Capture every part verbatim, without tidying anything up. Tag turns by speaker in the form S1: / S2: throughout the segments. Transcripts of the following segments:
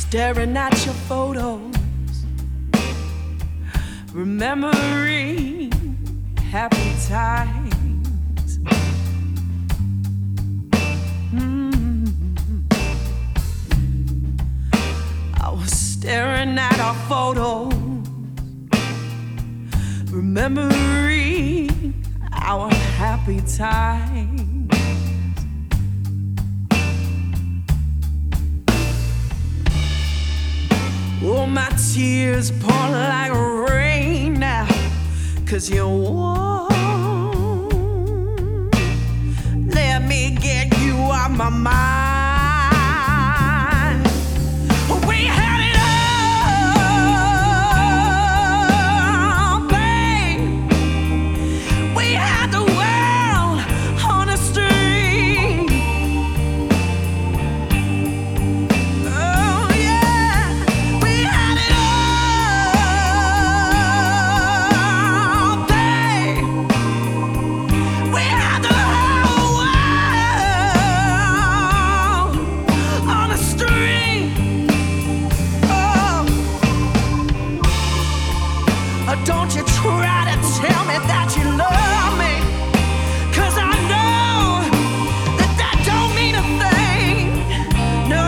S1: staring at your photos, remembering happy times. Mm. I was staring at our photos, remembering our happy times. Oh, my tears pour like rain now, 'cause you won't let me get you out my mind. We had it all, babe. We had the world on a string. Oh yeah, we had it all, babe. We had the whole world on a string. Oh, don't you try to tell me that you love me, 'cause I know that that don't mean a thing. No.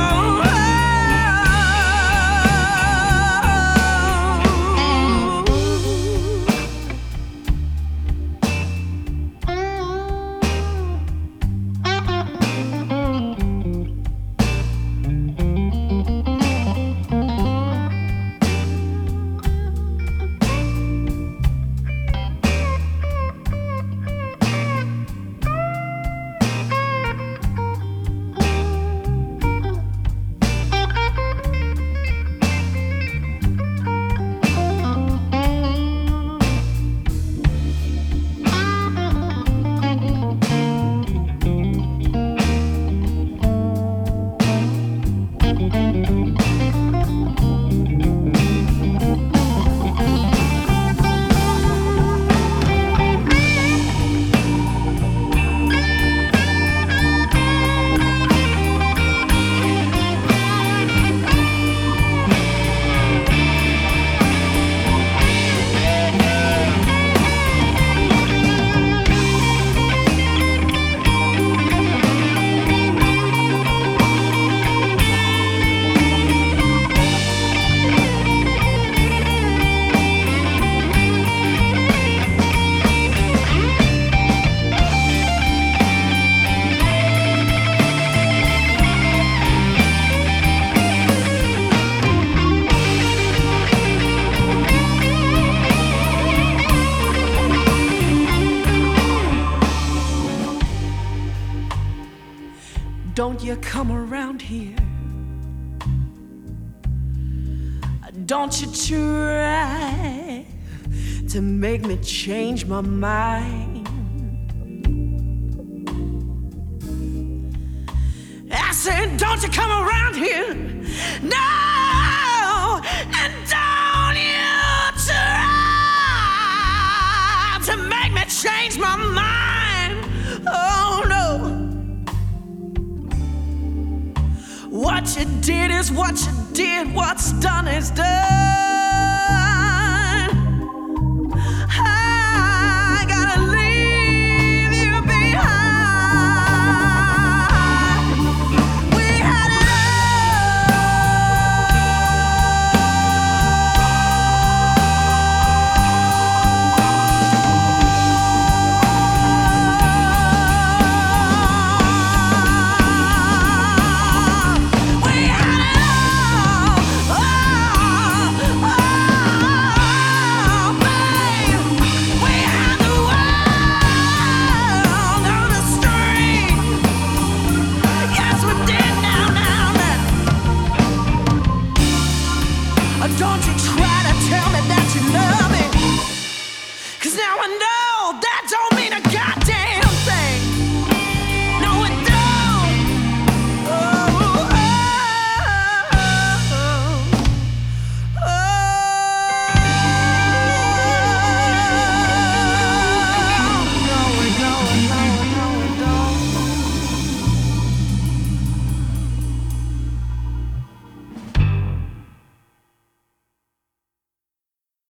S1: Don't you come around here. Don't you try to make me change my mind. I said, don't you come around here. No, and don't you try to make me change my mind. Oh no. What you did is what you did, what's done is done.